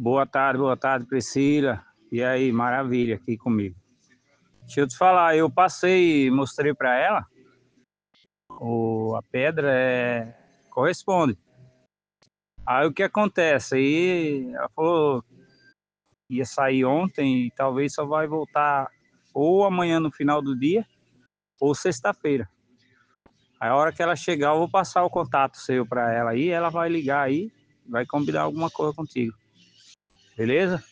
Boa tarde, Priscila. E aí, maravilha aqui comigo. Deixa eu te falar, eu passei, mostrei para ela, a pedra corresponde. Aí o que acontece? Aí ela falou que ia sair ontem e talvez só vai voltar ou amanhã no final do dia ou sexta-feira. Aí a hora que ela chegar, eu vou passar o contato seu para ela aí, ela vai ligar aí, vai combinar alguma coisa contigo. Beleza?